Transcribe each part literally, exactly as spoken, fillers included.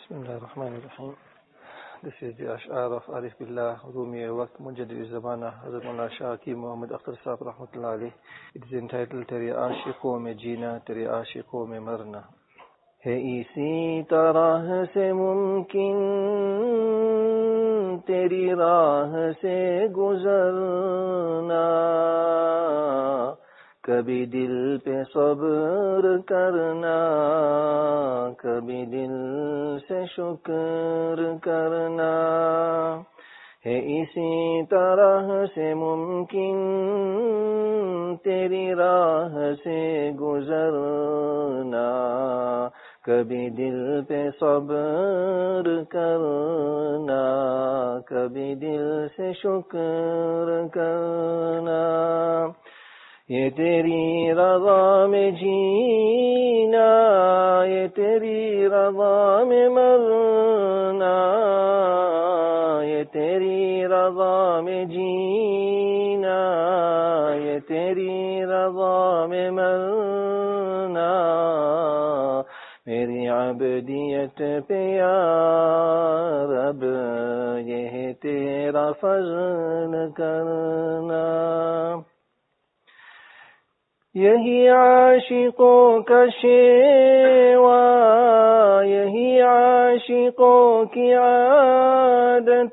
Bismillahirrahmanirrahim. This is the Ash'ar of Arif Billah, Rumi Waqt, Mujaddid Zamana, Hazrat Mullah Shah Hakim Muhammad Akhtar Sahib Rahmatullah Alayh. It is entitled Tere Aashiqon mein Jeena, Tere Aashiqon mein Marna. ہے اسی طرح سے ممکن تیری راہ سے گزرنا، کبھی دل پہ صبر کرنا، کبھی دل سے شکر کرنا. ہے اسی طرح سے ممکن تیری راہ سے گزرنا، کبھی دل پہ صبر کرنا، کبھی دل سے شکر کرنا. یہ تیری رضا میں جینا، یہ تیری رضا میں مرنا، یہ تیری رضا میں جینا، یہ تیری رضا میں مرنا. میری عبدیت پہ یا رب یہ ہے تیرا فضل کرنا. یہی عاشقوں کا شیوا، یہی عاشقوں کی عادت،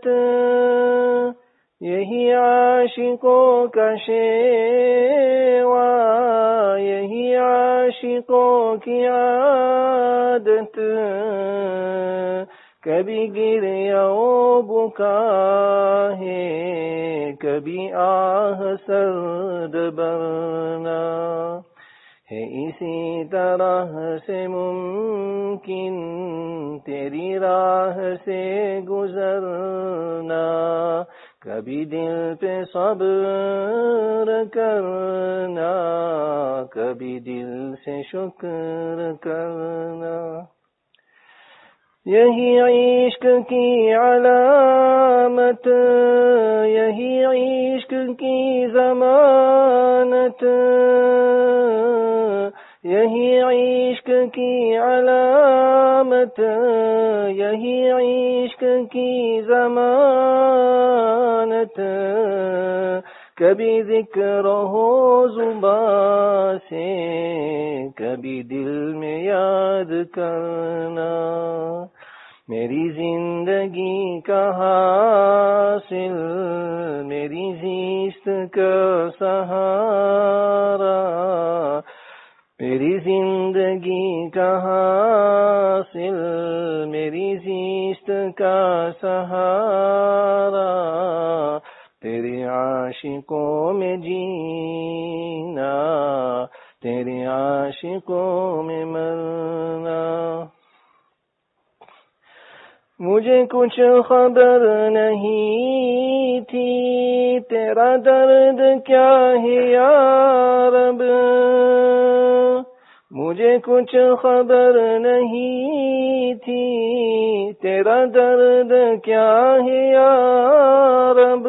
یہی عاشقوں کا شیوا، یہی عاشقوں کی عادت. کبھی گریہ و بکا ہے، کبھی آہ سرد برنا. ہے اسی طرح سے ممکن تیری راہ سے گزرنا، کبھی دل پہ صبر کرنا، کبھی دل سے شکر کرنا. یہی عشق کی علامت، یہی عشق کی ضمانت، یہی عشق کی علامت، یہی عشق کی ضمانت. کبھی ذکر ہو زبان سے، کبھی دل میں یاد کرنا. میری زندگی کا حاصل، میری زیست کا سہارا، میری زندگی کا حاصل، میری زیست کا سہارا. تیرے عاشقوں میں جینا، تیرے عاشقوں میں مرنا. مجھے کچھ خبر نہیں تھی تیرا درد کیا ہے یا رب، مجھے کچھ خبر نہیں تھی تیرا درد کیا ہے یا رب.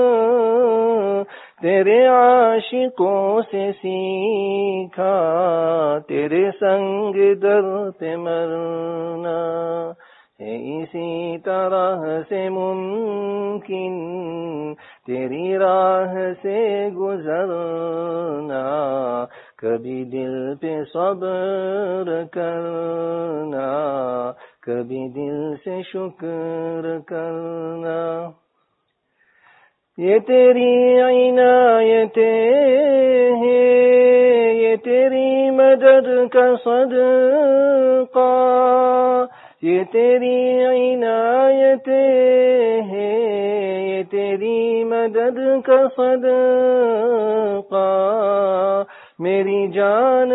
تیرے عاشقوں سے سیکھا تیرے سنگ در پہ مرنا. ہے اسی طرح سے ممکن تیری راہ سے گزرنا، کبھی دل پہ صبر کرنا، کبھی دل سے شکر کرنا. یہ تیری عنایتیں ہیں، یہ تیری مدد کا صدقہ، یہ تیری عنایتیں ہیں، یہ تیری مدد کا صدقہ. میری جان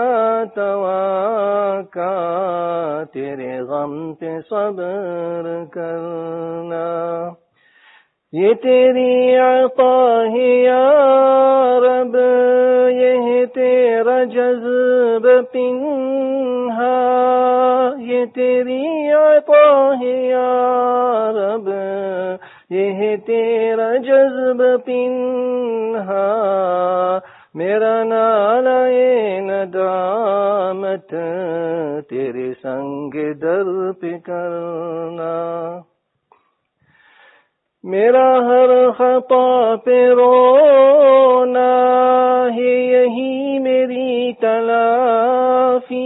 ناتواں تیرے غم پہ صبر کرنا. یہ تیری عطا ہے یا رب، یہ تیرا جذب پنہا، یہ تیری عطا ہے یا رب، یہ تیرا جذب پنہا. میرا نالے ندامت تیرے سنگ در پہ کرنا، میرا ہر خطا پہ رونا ہے یہی میری تلافی،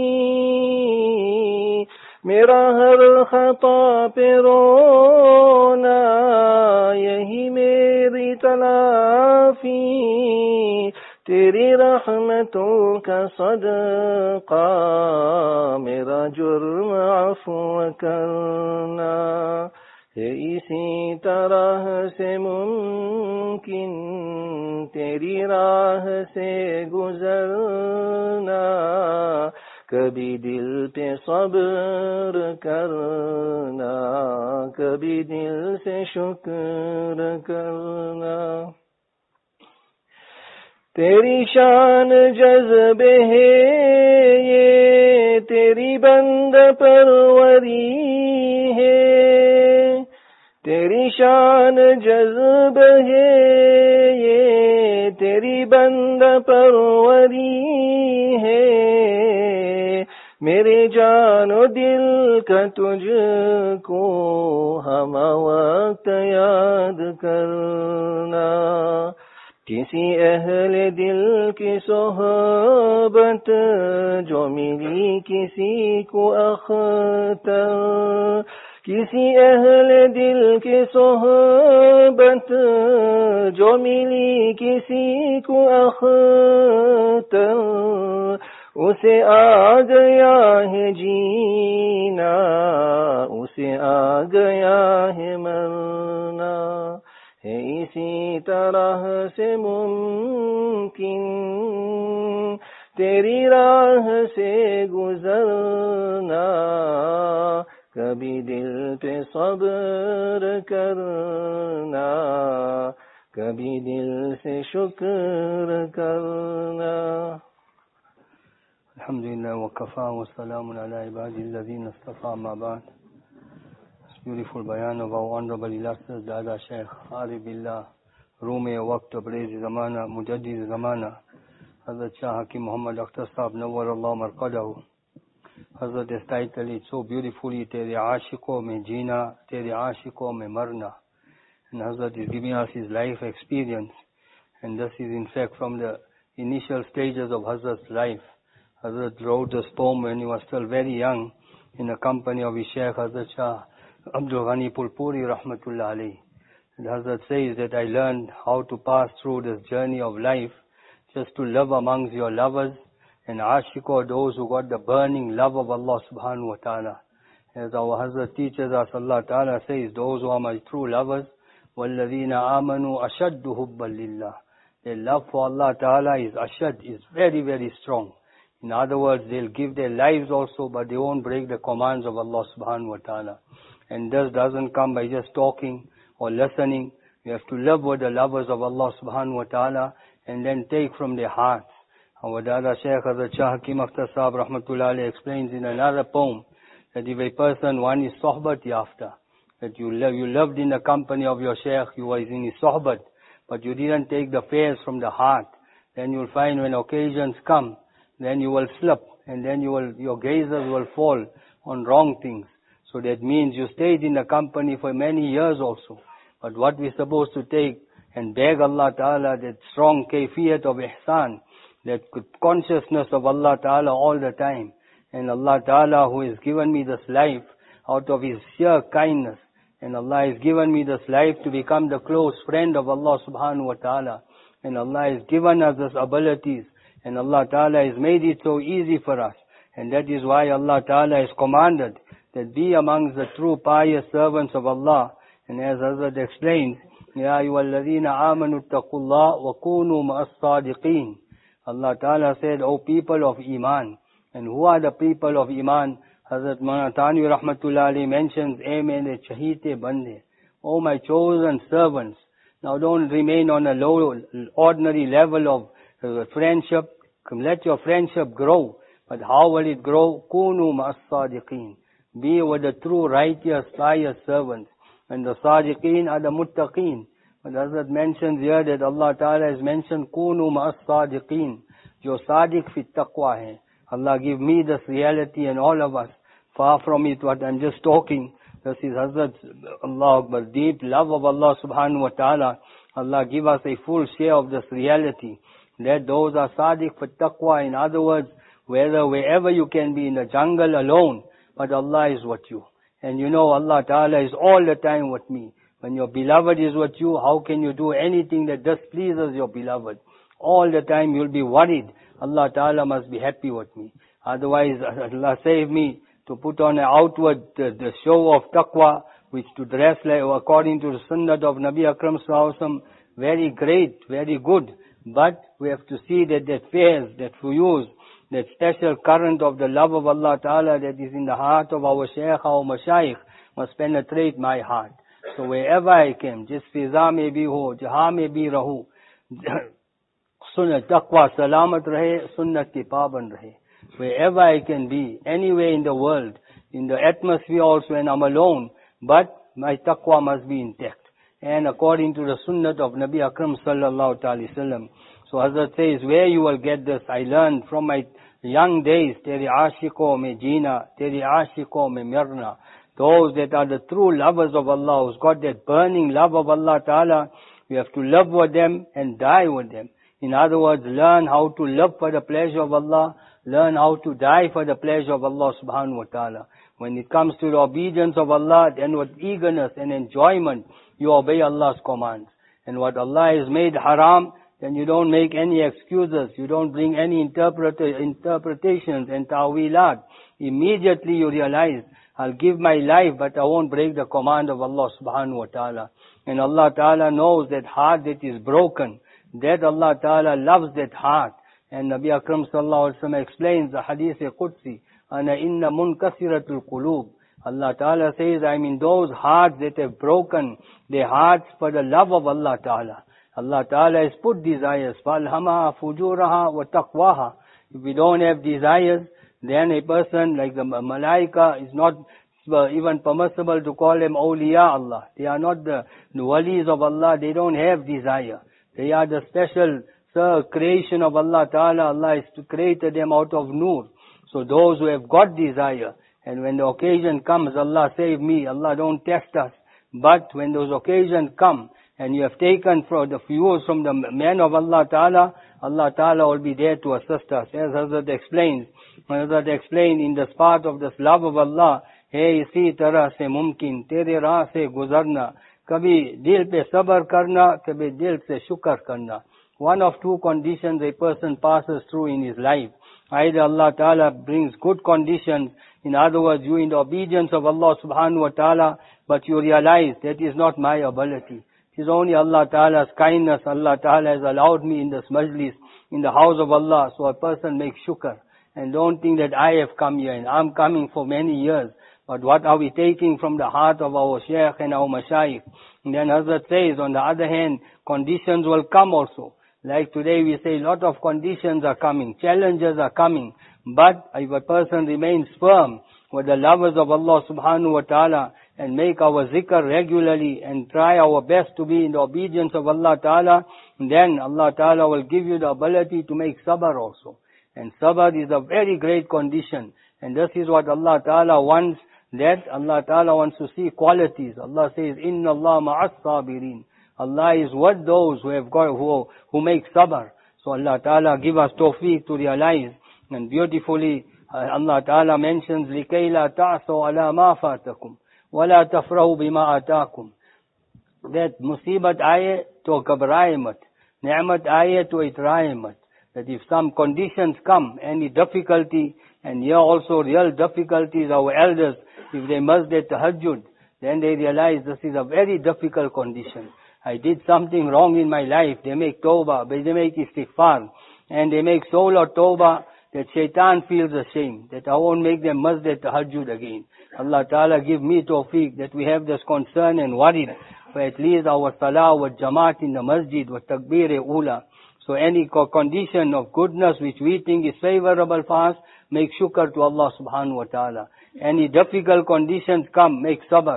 میرا ہر خطا پہ رونا یہی میری تلافی، تیری رحمتوں کا صدقہ میرا جرم عفو کرنا، ہے اسی طرح سے ممکن تیری راہ سے گزرنا، کبھی دل پہ صبر کرنا، کبھی دل سے شکر کرنا، تیری شان جذب ہے یہ تیری بند پروری ہے، تیری شان جذب ہے یہ تیری بند پروری ہے، میرے جان و دل کا تجھ کو ہم وقت یاد کرنا، کسی اہل دل کی صحبت جو ملی کسی کو اختر، کسی اہل دل کی صحبت جو ملی کسی کو اختر، اسے آ گیا ہے جینا، اسے آ گیا ہے مرنا، ہے اسی طرح سے ممکن تیری راہ سے گزرنا، کبھی دل پہ صبر کرنا، کبھی دل سے شکر کرنا۔ الحمدللہ وکفا والسلام علی عبادی الذین اصطفیٰ، اما بعد. Beautiful bayan of our honorable illustrious Dada Sheikh Arif Billah Rumi Waqt Tabrizi Zamana Mujaddid Zamana Hazrat Shah Hakim Muhammad Akhtar Sahab Nawwar Allah Marqadahu. Hazrat has titled it so beautifully, Tere Aashiqon mein Jeena, Tere Aashiqon mein Marna. And Hazrat is giving us his life experience, and this is in fact from the initial stages of Hazrat's life. Hazrat wrote this poem when he was still very young in the company of his Sheikh Hazrat Shah Abdul Ghani Pulpuri Rahmatullah alayhi. And Hazrat says that I learned how to pass through this journey of life just to live amongst your lovers, and Ashiq are those who got the burning love of Allah subhanahu wa ta'ala. As our Hazrat teaches us, Allah ta'ala says, those who are my true lovers, وَالَّذِينَ آمَنُوا أَشَدُّ حُبًّا لِلَّهِ. Their love for Allah ta'ala is ashad, is very, very strong. In other words, they'll give their lives also, but they won't break the commands of Allah subhanahu wa ta'ala. And this doesn't come by just talking or listening. You have to live with the lovers of Allah subhanahu wa ta'ala and then take from their hearts. Our Dada Shaykh Hazrat Shah Hakim Akhtar Sahab Rahmatullah alayhi explains in another poem that if a person, one is sohbat yafta, that you, live, you lived in the company of your Shaykh, you was in his sohbat, but you didn't take the fares from the heart, then you'll find when occasions come, then you will slip, and then you will, your gazes will fall on wrong things. So that means you stayed in the company for many years also. But what we're supposed to take and beg Allah Ta'ala, that strong kayfiyat of ihsan, that consciousness of Allah Ta'ala all the time. And Allah Ta'ala, who has given me this life out of His sheer kindness, and Allah has given me this life to become the close friend of Allah Subhanahu wa Ta'ala. And Allah has given us these abilities, and Allah Ta'ala has made it so easy for us. And that is why Allah Ta'ala has commanded that be amongst the true pious servants of Allah. And as Hazrat explains, Ya ayyuhalladhina amanu attaqullah wa kunu ma'as sadiqeen. Allah Ta'ala said, O people of Iman. And who are the people of Iman? Hazrat Manatani Rahmatullah alayhi mentions, E mere chahite bande, O my chosen servants. Now don't remain on a low, ordinary level of uh, friendship. Let your friendship grow. But how will it grow? Kunu ma'as sadiqeen. Be with the true righteous, pious servants. And the sadiqeen are the muttaqeen. But Hazrat mentions here that Allah Ta'ala has mentioned, Kunu ma'as sadiqeen, jo sadiq fit taqwa hai. Allah give me this reality and all of us. Far from it what I'm just talking. This is Hazrat, Allah Akbar, deep love of Allah Subhanahu Wa Ta'ala. Allah give us a full share of this reality. That those are sadiq for taqwa. In other words, whether wherever you can be in the jungle alone, but Allah is with you. And you know Allah Ta'ala is all the time with me. When your beloved is with you, how can you do anything that displeases your beloved? All the time you'll be worried. Allah Ta'ala must be happy with me. Otherwise, Allah save me to put on an outward the, the show of taqwa, which to dress like according to the sunnah of Nabi Akram Sallallahu Alaihi Wasallam, very great, very good. But we have to see that that fares, that fuyuz, that special current of the love of Allah Ta'ala that is in the heart of our shaykh, our mashayikh, must penetrate my heart. So wherever I can, just fiza mein bhi ho, jahan mein bhi rahu, sunnah taqwa salamat rahe, sunnat ki paband rahe. Wherever I can be, anywhere in the world, in the atmosphere also when I'm alone, but my taqwa must be intact. And according to the sunnah of Nabi Akram Sallallahu Alaihi Wasallam. So Hazrat says, where you will get this? I learned from my young days, Teri ashiko mein jeena, Teri ashiko mein mirna. Those that are the true lovers of Allah, who's got that burning love of Allah Ta'ala, we have to live with them and die with them. In other words, learn how to live for the pleasure of Allah, learn how to die for the pleasure of Allah Subhanahu Wa Ta'ala. When it comes to the obedience of Allah, then with eagerness and enjoyment, you obey Allah's commands. And what Allah has made haram, then you don't make any excuses. You don't bring any interpret interpretations and ta'wilat. Immediately you realize, I'll give my life, but I won't break the command of Allah Subhanahu Wa Ta'ala. And Allah Ta'ala knows that heart that is broken, that Allah Ta'ala loves that heart. And Nabi Akram Sallallahu Alaihi Wasallam explains the Hadith Qudsi, Ana inna munkasiratul qulub. Allah Ta'ala says, I mean those hearts that have broken, their hearts for the love of Allah Ta'ala. Allah Ta'ala has put desires, فَالْهَمَهَا فُجُورَهَا وَتَقْوَاهَا. If we don't have desires, then a person like the Malaika is not even permissible to call them awliya Allah. They are not the, the walis of Allah, they don't have desire. They are the special sir, creation of Allah Ta'ala. Allah has created them out of nur. So those who have got desire, and when the occasion comes, Allah save me, Allah don't test us. But when those occasions come, and you have taken from the views from the man of Allah Ta'ala, Allah Ta'ala will be there to assist us. As Hazrat explains, Hazrat explained in this part of this love of Allah, hey, isi tarah se mumkin, tere raah se guzarna, kabhi dil pe sabr karna, kabhi dil se shukr karna. One of two conditions a person passes through in his life. Either Allah Ta'ala brings good conditions, in other words, you in the obedience of Allah Subhanahu Wa Ta'ala, but you realize that is not my ability. It is only Allah Ta'ala's kindness. Allah Ta'ala has allowed me in this majlis, in the house of Allah, so a person makes shukr. And don't think that I have come here and I'm coming for many years. But what are we taking from the heart of our shaykh and our mashayikh? And then Hazrat says, on the other hand, conditions will come also. Like today we say a lot of conditions are coming, challenges are coming. But if a person remains firm with the lovers of Allah Subhanahu Wa Ta'ala and make our zikr regularly and try our best to be in the obedience of Allah Ta'ala, then Allah Ta'ala will give you the ability to make sabr also. And sabr is a very great condition. And this is what Allah Ta'ala wants, that Allah Ta'ala wants to see qualities. Allah says, Inna Allah ma'as sabirin. Allah is with those who have got, who, who make sabr. So Allah Ta'ala give us tawfiq to realize. And beautifully, uh, Allah Ta'ala mentions, لِكَيْ لَا تَعْصَوْا عَلَى مَا فَاتَكُمْ وَلَا تَفْرَهُ بِمَا آتَاكُمْ. That musibat aaye to ghabraye mat. Ni'mat aaye to itraye mat. That if some conditions come, any difficulty, and here also real difficulties, our elders, if they must their tahajjud, then they realize this is a very difficult condition. I did something wrong in my life. They make tawbah, they make istighfar, and they make so lot tawbah that shaitan feels ashamed, that I won't make them masjid tahajjud again. Allah Ta'ala give me tawfiq that we have this concern and worry for at least our salah with jamaat in the masjid, with takbir-e-ula. So any condition of goodness which we think is favorable for us, make shukr to Allah Subhanahu Wa Ta'ala. Any difficult conditions come, make sabr.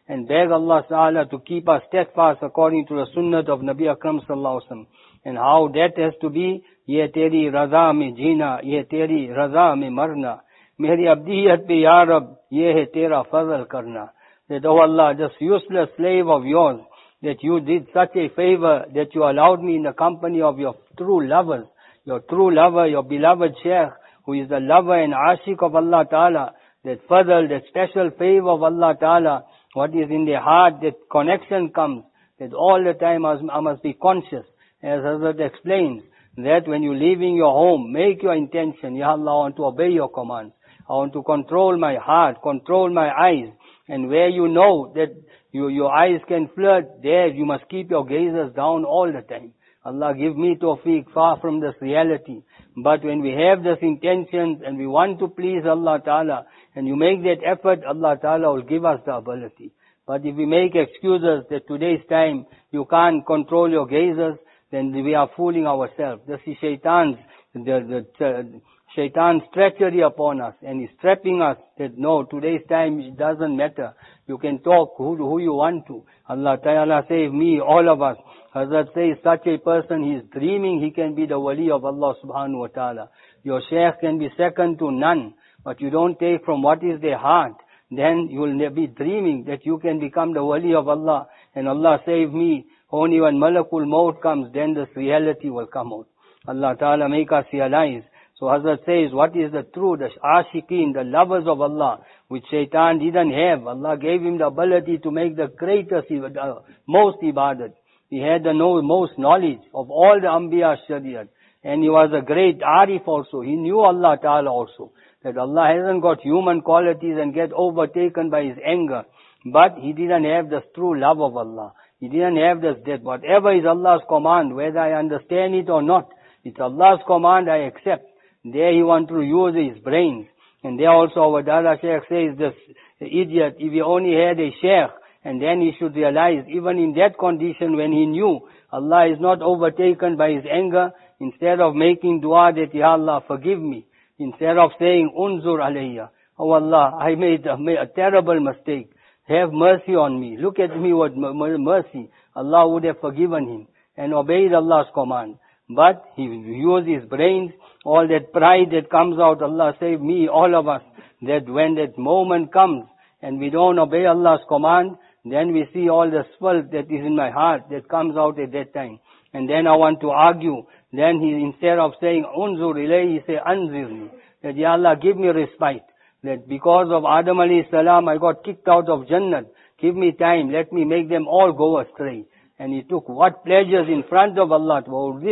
and beg Allah Ta'ala to keep us steadfast according to the sunnah of Nabi Akram Sallallahu Alaihi Wasallam. And how that has to be, ye teri raza mein jeena, ye teri raza mein marna, meri abdiyat pe ya Rab, ye hai tera fazl karna. That, oh Allah, this useless slave of yours, that you did such a favor, that you allowed me in the company of your true lovers, your true lover, your beloved Shaykh, who is the lover and ashik of Allah Ta'ala, that fazl, that special favor of Allah Ta'ala, what is in their heart, that connection comes, that all the time I must, I must be conscious. As Hazrat explains, that when you're leaving your home, make your intention, Ya Allah, I want to obey your commands. I want to control my heart, control my eyes. And where you know that you, your eyes can flirt, there you must keep your gazes down all the time. Allah give me tawfiq, far from this reality. But when we have this intention and we want to please Allah Ta'ala, and you make that effort, Allah Ta'ala will give us the ability. But if we make excuses that today's time you can't control your gazes, then we are fooling ourselves. This is Shaitan's, the, the, uh, Shaitan's treachery upon us, and he's trapping us that no, today's time it doesn't matter. You can talk who, who you want to. Allah Ta'ala save me, all of us. Hazrat says such a person, he is dreaming he can be the wali of Allah Subhanahu Wa Ta'ala. Your Shaykh can be second to none, but you don't take from what is their heart. Then you will be dreaming that you can become the wali of Allah. And Allah save me, only when Malakul Maut comes, then this reality will come out. Allah Ta'ala make us realize. So Hazrat says, what is the true, the ashiqeen, the lovers of Allah, which Shaitan didn't have. Allah gave him the ability to make the greatest, the most ibadat. He had the most knowledge of all the Anbiya Shariat. And he was a great Arif also. He knew Allah Ta'ala also. That Allah hasn't got human qualities and get overtaken by his anger. But he didn't have this true love of Allah. He didn't have this, that whatever is Allah's command, whether I understand it or not, it's Allah's command, I accept. There he wants to use his brains. And there also our Dada Shaykh says, this idiot, if he only had a Shaykh, and then he should realize, even in that condition when he knew Allah is not overtaken by his anger, instead of making dua that, Ya Allah, forgive me, instead of saying, Unzur alayya, oh Allah, I made a, made a terrible mistake. Have mercy on me. Look at me with mercy. Allah would have forgiven him and obeyed Allah's command. But he used his brains, all that pride that comes out, Allah save me, all of us, that when that moment comes and we don't obey Allah's command, then we see all the spell that is in my heart that comes out at that time. And then I want to argue. Then he, instead of saying, Unzur ilayhi, he say, Anzirni. That, Ya Allah, give me respite. That because of Adam alayhi salam, I got kicked out of Jannah. Give me time. Let me make them all go astray. And he took what pleasures in front of Allah.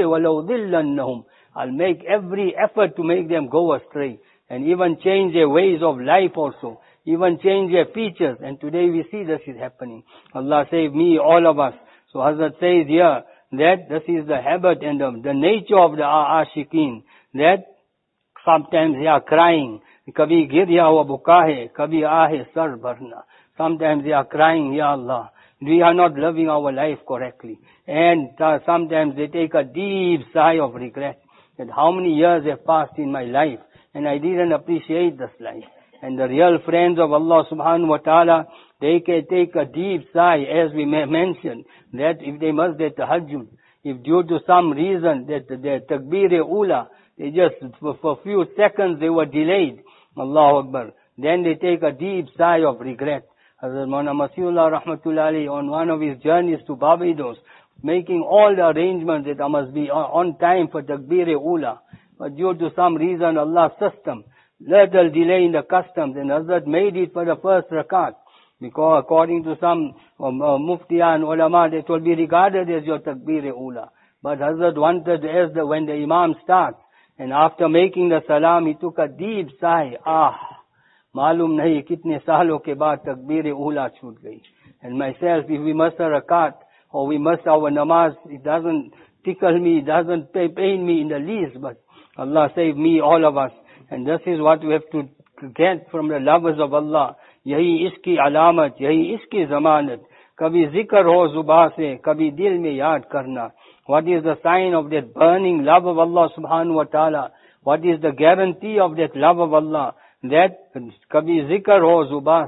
I'll make every effort to make them go astray. And even change their ways of life also. Even change their features. And today we see this is happening. Allah save me, all of us. So Hazrat says here, that this is the habit and the, the nature of the ashiqeen. That sometimes they are crying. Kabhi girya wa buka hai, kabhi aahe sar bharna. Sometimes they are crying, Ya Allah, we are not living our life correctly. And uh, sometimes they take a deep sigh of regret. That how many years have passed in my life and I didn't appreciate this life. And the real friends of Allah Subhanahu Wa Ta'ala, they can take a deep sigh, as we may mention, that if they must get tahajjud, if due to some reason that the takbir-e-ula, they just, for, for a few seconds they were delayed, Allahu Akbar, then they take a deep sigh of regret. Hazrat Maulana Masihullah Rahmatullah Alayhi, on one of his journeys to Barbados, making all the arrangements that I must be on, on time for takbir-e-ula. But due to some reason, Allah's system, little delay in the customs, and Hazrat made it for the first rakat. Because according to some um, uh, muftiyan ulama, it will be regarded as your takbir-e-ula. But Hazrat wanted, as the, when the imam starts, and after making the salam, he took a deep sigh. Ah, malum nahi kitne saalon ke baad takbir-e-ula chhoot gayi. And myself, if we miss a rakat, or we miss our namaz, it doesn't tickle me, it doesn't pain me in the least, but Allah save me, all of us. And this is what we have to get from the lovers of Allah. Yahi iski alamat, yahi iski zamanat. Kabhi zikr ho zubah se, kabhi dil mein yaad karna. What is the sign of that burning love of Allah Subhanahu Wa Ta'ala? What is the guarantee of that love of Allah? That kabhi zikr ho zubah se.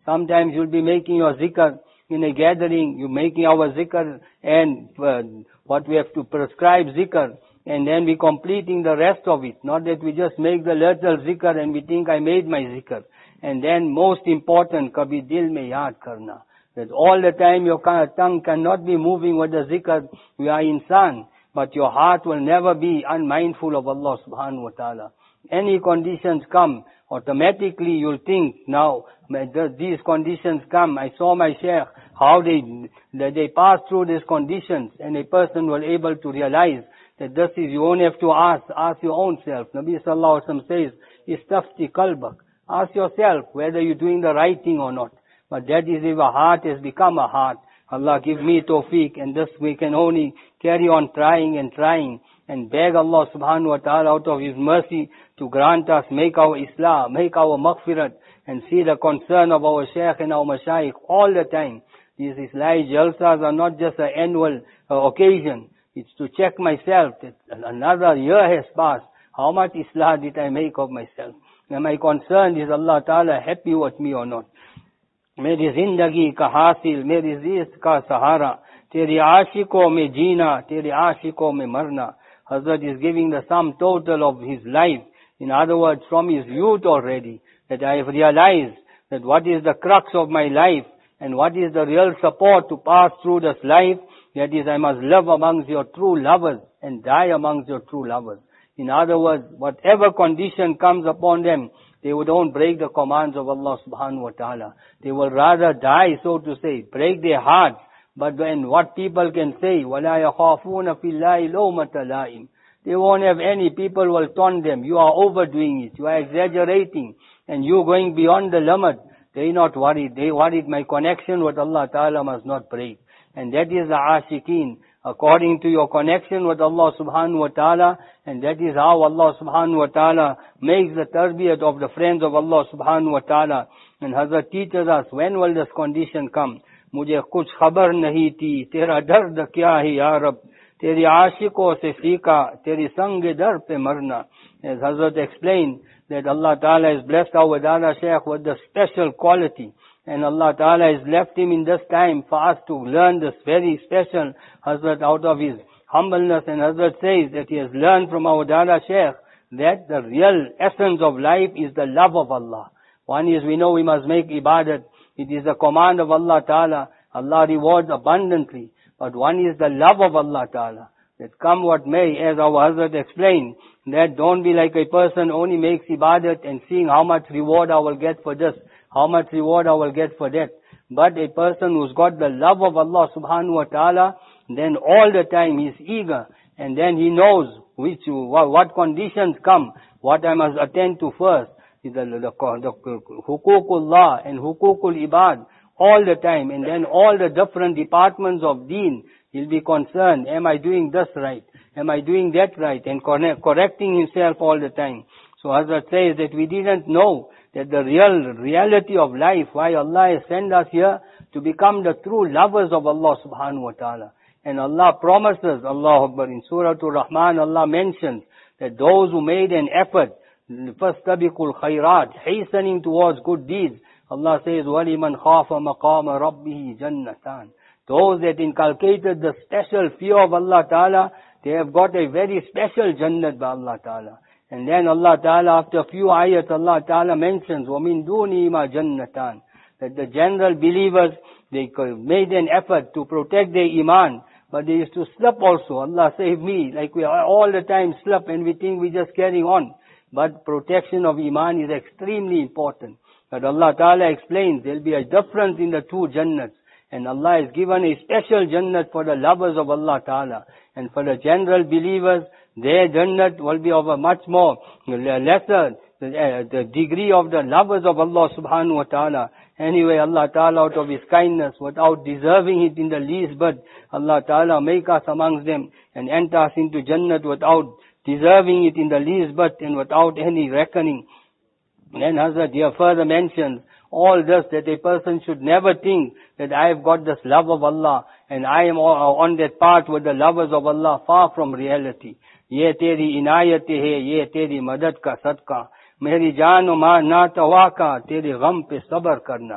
Sometimes you'll be making your zikr in a gathering, you're making our zikr and uh, what we have to prescribe zikr, and then we completing the rest of it. Not that we just make the little zikr and we think I made my zikr. And then most important, kabhi dil mein yaad karna. That all the time your tongue cannot be moving with the zikr. We are insan, but your heart will never be unmindful of Allah subhanahu wa ta'ala. Any conditions come, automatically you'll think, now these conditions come. I saw my sheikh, how they, they pass through these conditions, and a person will able to realize that this is, you won't have to ask, ask your own self. Nabi sallallahu alaihi wasallam says, istafti qalbak. Ask yourself whether you're doing the right thing or not. But that is if a heart has become a heart. Allah give me tawfiq, and this we can only carry on trying and trying and beg Allah subhanahu wa ta'ala out of His mercy to grant us, make our islah, make our maghfirat, and see the concern of our shaykh and our mashayikh all the time. These Islahi jalsas are not just an annual uh, occasion. It's to check myself that another year has passed. How much islah did I make of myself? Am I concerned? Is Allah Ta'ala happy with me or not? मेरी जिंदगी का हासिल, मेरी रिज़्क़ का सहारा, तेरे आशिकों में जीना, तेरे आशिकों में मरना. Hazrat is giving the sum total of his life. In other words, from his youth already, that I have realized that what is the crux of my life and what is the real support to pass through this life. That is, I must live amongst your true lovers and die amongst your true lovers. In other words, whatever condition comes upon them, they would don't break the commands of Allah subhanahu wa ta'ala. They will rather die, so to say, break their hearts. But when what people can say, وَلَا يَخَافُونَ فِي اللَّهِ لَوْمَةَ لَائِمٍ. They won't have any, people will taunt them. You are overdoing it. You are exaggerating. And you going beyond the limit. They not worried. They worried my connection with Allah ta'ala must not break. And that is the ashiqeen. According to your connection with Allah subhanahu wa ta'ala, and that is how Allah subhanahu wa ta'ala makes the tarbiyat of the friends of Allah subhanahu wa ta'ala. And Hazrat teaches us, when will this condition come? Mujhe kuch khabar nahi thi, tera dard kya hai ya Rab, teri aashiko se seeka, teri sange dar pe marna. As Hazrat explained, that Allah ta'ala has blessed our Dada Shaykh with the special quality. And Allah Ta'ala has left him in this time for us to learn this very special Hazrat out of his humbleness. And Hazrat says that he has learned from our Dada Shaykh that the real essence of life is the love of Allah. One is, we know we must make ibadat. It is the command of Allah Ta'ala. Allah rewards abundantly. But one is the love of Allah Ta'ala. That come what may, as our Hazrat explained, that don't be like a person only makes ibadat and seeing how much reward I will get for this, how much reward I will get for that. But a person who's got the love of Allah subhanahu wa ta'ala, then all the time he's eager, and then he knows which, what, what conditions come, what I must attend to first. The, the, the, the hukukullah and hukukul ibad, all the time, and then all the different departments of deen, he'll be concerned, am I doing this right? Am I doing that right? And correct, correcting himself all the time. So Hazrat says that we didn't know that the real reality of life, why Allah has sent us here, to become the true lovers of Allah subhanahu wa ta'ala. And Allah promises, Allah Akbar, in Surah Ar-Rahman, Allah mentions that those who made an effort, فَاسْتَبِقُوا الْخَيْرَاتِ, hastening towards good deeds, Allah says, وَلِمَنْ خَافَ مَقَامَ رَبِّهِ جَنَّتَانِ. Those that inculcated the special fear of Allah Ta'ala, they have got a very special Jannat by Allah Ta'ala. And then Allah Ta'ala, after a few ayats, Allah Ta'ala mentions, وَمِن دُونِهِمَا جَنَّتَانِ, that the general believers, they made an effort to protect their iman, but they used to slip also. Allah save me, like we all the time slip and we think we're just carrying on. But protection of iman is extremely important. But Allah Ta'ala explains, there'll be a difference in the two Jannats. And Allah has given a special Jannat for the lovers of Allah Ta'ala. And for the general believers, their Jannat will be of a much more lesser, the, the degree of the lovers of Allah Subhanahu Wa Ta'ala. Anyway, Allah Ta'ala out of His kindness, without deserving it in the least, but Allah Ta'ala make us amongst them and enter us into Jannat without deserving it in the least, but and without any reckoning. And then Hazrat here further mentions all this, that a person should never think that I have got this love of Allah and I am on that path with the lovers of Allah, far from reality. Ye teri inayat hai, ye teri madad ka sadqa. Meri jaan o maan na tawa ka, tere gham pe sabr karna.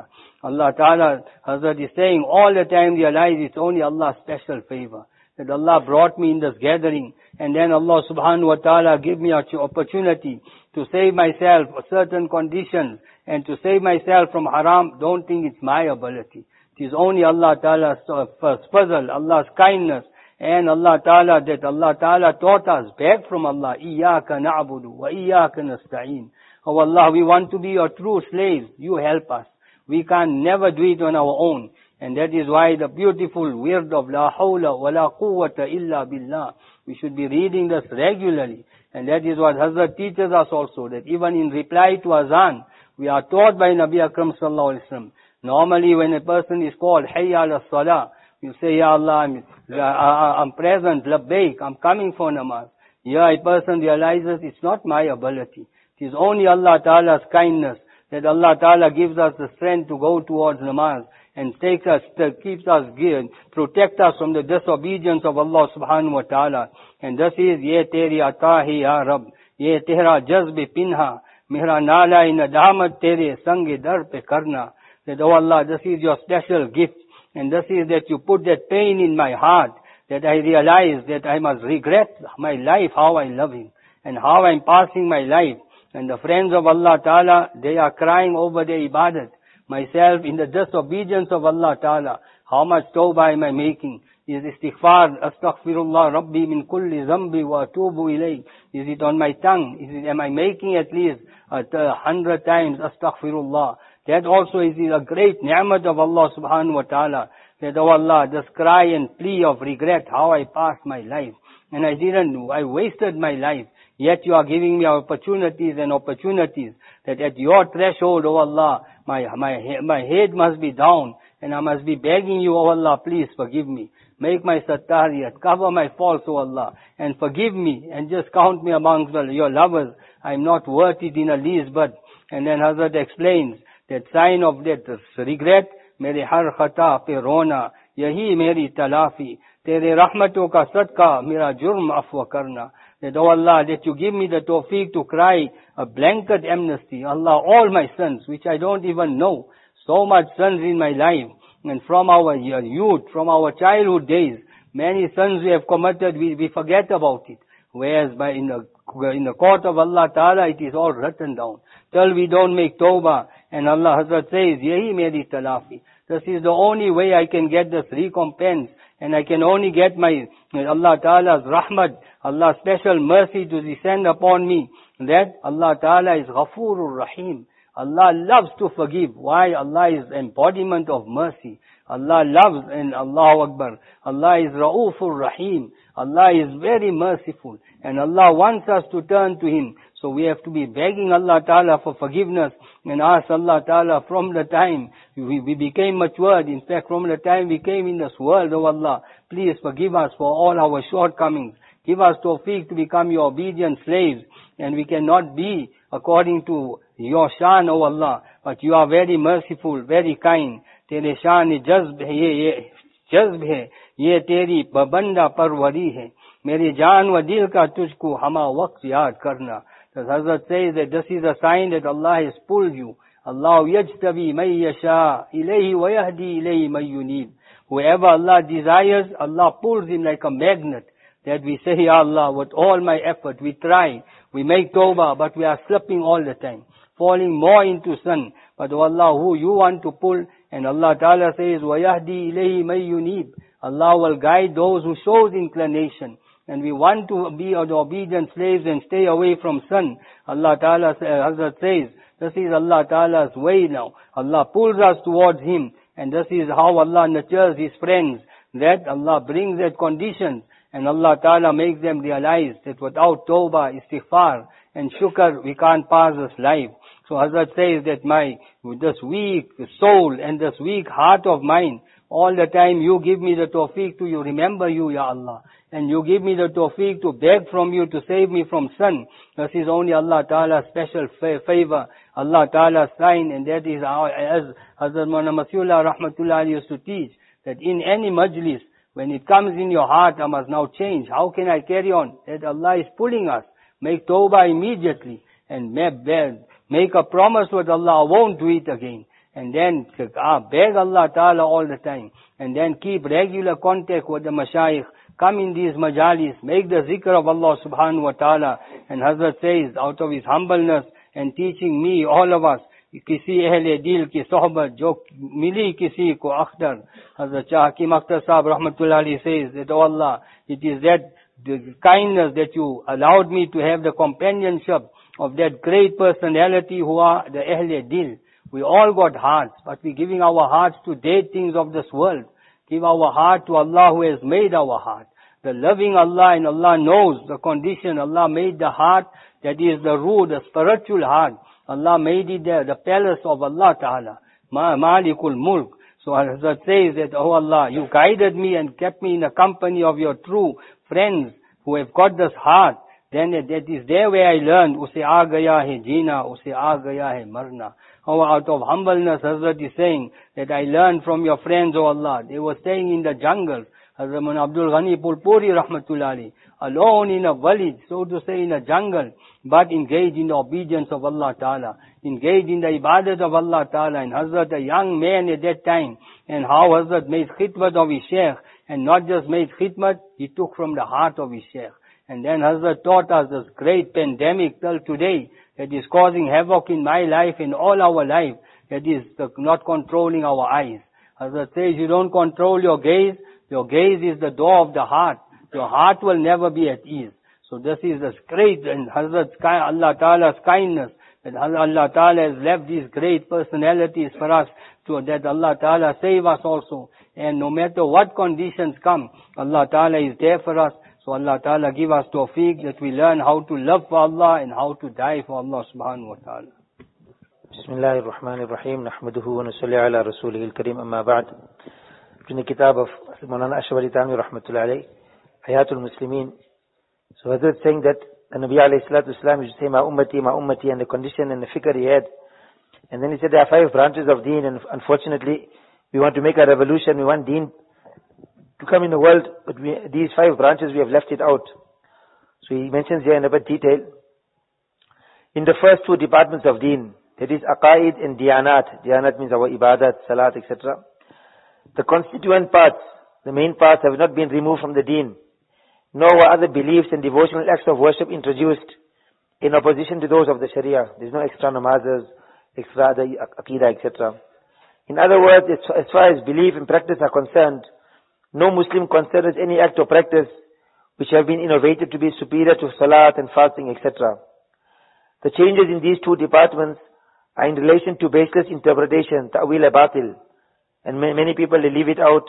Allah Ta'ala, Hazrat is saying all the time, realize it's only Allah's special favor. That Allah brought me in this gathering, and then Allah Subhanahu wa Ta'ala gave me an opportunity to save myself for certain conditions, and to save myself from haram. Don't think it's my ability. It is only Allah Ta'ala's fazl, Allah's kindness, and Allah Ta'ala, that Allah Ta'ala taught us, beg from Allah, Iyaka na'budu wa iyaka nasta'een. Oh Allah, we want to be your true slaves. You help us. We can never do it on our own. And that is why the beautiful word of La hawla wa la quwwata illa billah, we should be reading this regularly. And that is what Hazrat teaches us also, that even in reply to azan, we are taught by Nabi Akram sallallahu alaihi wasallam. Normally when a person is called Hayya ala salah, you say, Ya Allah, I'm, I'm present, labbaik, I'm coming for namaz. Here a person realizes it's not my ability. It is only Allah Ta'ala's kindness, that Allah Ta'ala gives us the strength to go towards namaz, and takes us, keeps us, protect us from the disobedience of Allah Subhanahu wa Ta'ala. And this is, Ye teri ata hai ya Rab, Ye tera jazb pinha, Mera nala in adamat tere sange dar pe karna. That, oh Allah, this is your special gift. And this is that you put that pain in my heart, that I realize that I must regret my life, how I love Him, and how I'm passing my life. And the friends of Allah Ta'ala, they are crying over their ibadat. Myself in the disobedience of Allah Ta'ala, how much tawbah am I making? Is istighfar, astaghfirullah rabbi min kulli zambi wa atubu ilayh? Is it on my tongue? Is it, am I making at least a, a hundred times astaghfirullah? That also is a great ni'mat of Allah Subhanahu wa Ta'ala. That, oh Allah, this cry and plea of regret, how I passed my life. And I didn't know, I wasted my life. Yet you are giving me opportunities and opportunities, that at your threshold, oh Allah, my, my, my head must be down, and I must be begging you, oh Allah, please forgive me. Make my sattariyat, cover my faults, oh Allah, and forgive me, and just count me amongst your lovers. I am not worth it in the least, but, and then Hazrat explains, that sign of that regret, mere har khata pe rona, yahi meri talafi, tere rahmaton ka sadqa, mera jurm afwa karna. That, oh Allah, that you give me the tawfiq to cry a blanket amnesty. Allah, all my sins, which I don't even know. So much sins in my life. And from our youth, from our childhood days, many sins we have committed, we, we forget about it. Whereas by in the, in the court of Allah Ta'ala, it is all written down. Till we don't make tawbah. And Allah Hazrat says, Yahi meri talafi. This is the only way I can get this recompense. And I can only get my Allah Ta'ala's rahmat, Allah's special mercy to descend upon me. That Allah Ta'ala is Ghafurur Rahim. Allah loves to forgive. Why? Allah is embodiment of mercy. Allah loves, and Allahu Akbar. Allah is Ra'ufur Rahim. Allah is very merciful. And Allah wants us to turn to Him. So we have to be begging Allah Ta'ala for forgiveness, and ask Allah Ta'ala from the time we, we became matured, in fact from the time we came in this world, oh Allah, please forgive us for all our shortcomings. Give us tawfiq to become your obedient slaves, and we cannot be according to your shan, O Allah, but you are very merciful, very kind. Tere shan jazb hai, ye jazb hai, ye teri babanda parwari hai. Meri jaan wa dil ka tujhko hama waqt yaad karna. The Hazrat says that this is a sign that Allah has pulled you. Allah yajtabi may yasha ilayhi wa yahdi ilayhi may yunib. Whoever Allah desires, Allah pulls him like a magnet. That we say, Ya Allah, with all my effort, we try, we make tawbah, but we are slipping all the time, falling more into sin. But oh Allah, who you want to pull, and Allah Ta'ala says, وَيَهْدِي إِلَيْهِ مَن يُنِيبُ. Allah will guide those who shows inclination. And we want to be obedient slaves and stay away from sin. Allah Ta'ala, Hazrat says, this is Allah Ta'ala's way now. Allah pulls us towards Him. And this is how Allah nurtures His friends. That Allah brings that conditions. And Allah Ta'ala makes them realize that without tawbah, istighfar, and shukr, we can't pass this life. So Hazrat says that my, this weak soul and this weak heart of mine, all the time you give me the tawfiq to you remember you, Ya Allah. And you give me the tawfiq to beg from you to save me from sin. This is only Allah Ta'ala's special favor, Allah Ta'ala's sign, and that is how, as Hazrat Maulana Masihullah Rahmatullah used to teach, that in any majlis, when it comes in your heart, I must now change. How can I carry on? That Allah is pulling us. Make tawbah immediately, and make a promise with Allah, I won't do it again. and then uh, beg Allah Ta'ala all the time, and then keep regular contact with the mashayikh, come in these majalis, make the zikr of Allah subhanahu wa ta'ala. And Hazrat says, out of his humbleness and teaching me, all of us, किसी अहले दिल की सोहबत जो मिली किसी को Akhtar. Hazrat Shah Hakim Akhtar Sahib Rahmatullah Ali says that, oh Allah, it is that the kindness that you allowed me to have the companionship of that great personality who are the Ahle Dil. We all got hearts, but we're giving our hearts to dead things of this world. Give our heart to Allah who has made our heart. The loving Allah, and Allah knows the condition. Allah made the heart, that is the ruh, the spiritual heart. Allah made it there, the palace of Allah Ta'ala. Ma Malikul Mulk. So Hazrat says that, oh Allah, you guided me and kept me in the company of your true friends who have got this heart. Then that is there where I learned, Use aa gaya hai jeena, use aa gaya hai marna. Oh, out of humbleness, Hazrat is saying that I learned from your friends, oh Allah. They were staying in the jungle. Hazrat Mullah Abdul Ghani Pulpuri Rahmatullah Ali, alone in a village, so to say in a jungle, but engaged in the obedience of Allah Ta'ala, engaged in the ibadat of Allah Ta'ala. And Hazrat, a young man at that time, and how Hazrat made khidmat of his sheikh, and not just made khidmat, he took from the heart of his sheikh. And then Hazrat taught us this great pandemic till today that is causing havoc in my life, in all our life, that is the, not controlling our eyes. Hazrat says you don't control your gaze. Your gaze is the door of the heart. Your heart will never be at ease. So this is the great, and Hazrat Allah Ta'ala's kindness, that Allah Ta'ala has left these great personalities for us, to that Allah Ta'ala save us also. And no matter what conditions come, Allah Ta'ala is there for us. So Allah Ta'ala give us tawfiq that we learn how to love for Allah and how to die for Allah subhanahu wa ta'ala. Bismillahir Rahmanir Rahim. Nahmaduhu wa nusalli ala rasulihil kareem, amma ba'd. In the kitab of Maulana Ashraf Ali Thanvi Rahmatullah alayhi, Hayatul Muslimin. So Hazrat saying that the Nabi alayhi salatu wasalam used to say, Ma ummati, ma ummati, and the condition and the fikr he had. And then he said there are five branches of deen, and unfortunately we want to make a revolution, we want deen to come in the world, but we, these five branches we have left it out. So he mentions here in a bit detail. In the first two departments of deen, that is aqaid and diyanat. Diyanat means our ibadat, salat, et cetera. The constituent parts, the main parts have not been removed from the deen, nor were other beliefs and devotional acts of worship introduced in opposition to those of the Sharia. There is no extra namazes, extra the aqidah, et cetera. In other words, as far as belief and practice are concerned, no Muslim considers any act or practice which have been innovated to be superior to salat and fasting, et cetera. The changes in these two departments are in relation to baseless interpretation, ta'wil batil. And many people, they leave it out,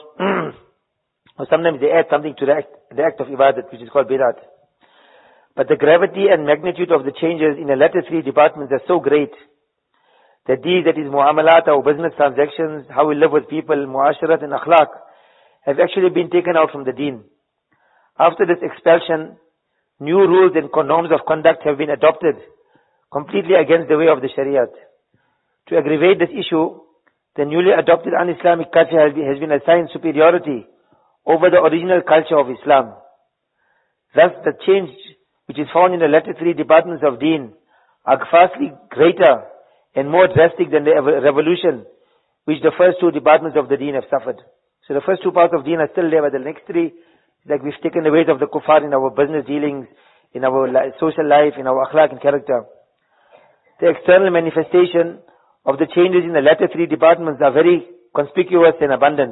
or sometimes they add something to the act, the act of ibadat, which is called bidat. But the gravity and magnitude of the changes in the latter three departments are so great that these, that is muamalat, our business transactions, how we live with people, muasharat and akhlaq, have actually been taken out from the deen. After this expulsion, new rules and norms of conduct have been adopted, completely against the way of the Shariat. To aggravate this issue, the newly adopted un-Islamic culture has been, has been assigned superiority over the original culture of Islam. Thus, the change which is found in the latter three departments of deen are vastly greater and more drastic than the revolution which the first two departments of the deen have suffered. So the first two parts of deen are still there, but the next three, like we've taken the weight of the kuffar in our business dealings, in our li- social life, in our akhlaq and character. The external manifestation of the changes in the latter three departments are very conspicuous and abundant.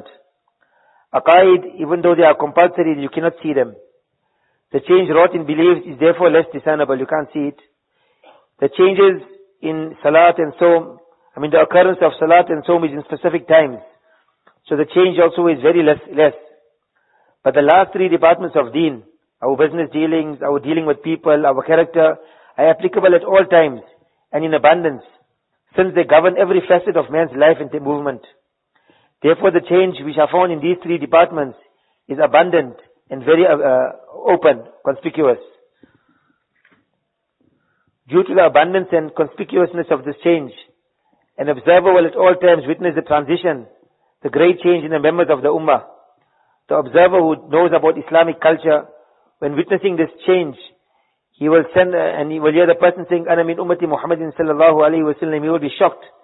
Aqaid, even though they are compulsory, you cannot see them. The change wrought in beliefs is therefore less discernible, you can't see it. The changes in salat and sawm, I mean the occurrence of salat and sawm is in specific times. So the change also is very less, less. But the last three departments of deen, our business dealings, our dealing with people, our character, are applicable at all times and in abundance, since they govern every facet of man's life and movement. Therefore the change which are found in these three departments is abundant and very uh, open, conspicuous. Due to the abundance and conspicuousness of this change, an observer will at all times witness the transition, the great change in the members of the Ummah. The observer who knows about Islamic culture, when witnessing this change, he will send, uh, and he will hear the person saying, Ana min ummati Muhammadin sallallahu alayhi wa sallam, he will be shocked.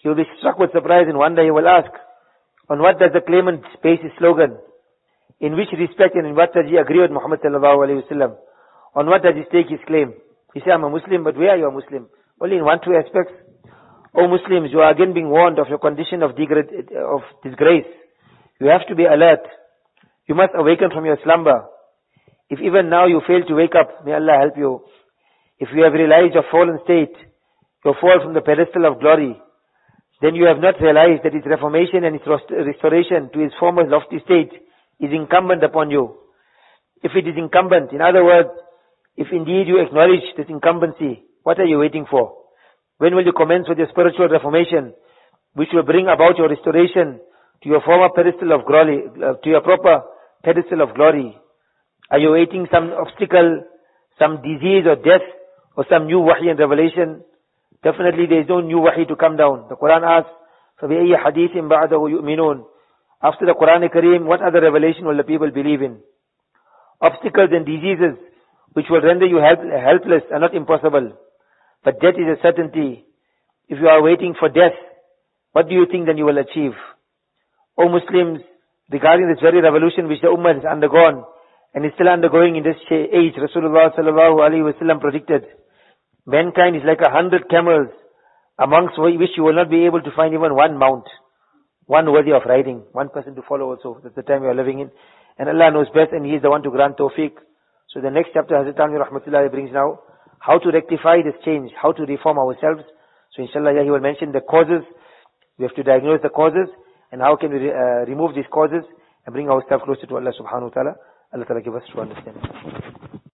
He will be struck with surprise and wonder. He will ask, on what does the claimant base his slogan? In which respect and in what does he agree with Muhammad sallallahu alayhi wa sallam? On what does he stake his claim? He say, I'm a Muslim, but where are you a Muslim? Only in one, two aspects. O Muslims, you are again being warned of your condition of, degrad- of disgrace. You have to be alert. You must awaken from your slumber. If even now you fail to wake up, may Allah help you. If you have realized your fallen state, your fall from the pedestal of glory, then you have not realized that its reformation and its restoration to its former lofty state is incumbent upon you. If it is incumbent, in other words, if indeed you acknowledge this incumbency, what are you waiting for? When will you commence with your spiritual reformation, which will bring about your restoration to your former pedestal of glory, uh, to your proper pedestal of glory? Are you waiting some obstacle, some disease or death, or some new wahy and revelation? Definitely there is no new wahy to come down. The Quran asks, فَبِأَيِّ حَدِيثٍ بَعْدَهُ يُؤْمِنُونَ? After the Quran Kareem, what other revelation will the people believe in? Obstacles and diseases which will render you help, helpless are not impossible. But death is a certainty. If you are waiting for death, what do you think then you will achieve? O Muslims, regarding this very revolution which the Ummah has undergone and is still undergoing in this age, Rasulullah sallallahu alaihi wasallam predicted, mankind is like a hundred camels, amongst which you will not be able to find even one mount, one worthy of riding, one person to follow also. That's the time we are living in. And Allah knows best, and He is the one to grant tawfiq. So the next chapter, Hazrat Thanvi Rahmatullah brings now, how to rectify this change, how to reform ourselves. So inshallah, he will mention the causes. We have to diagnose the causes, and how can we uh, remove these causes and bring ourselves closer to Allah subhanahu wa ta'ala. Allah ta'ala give us to understand.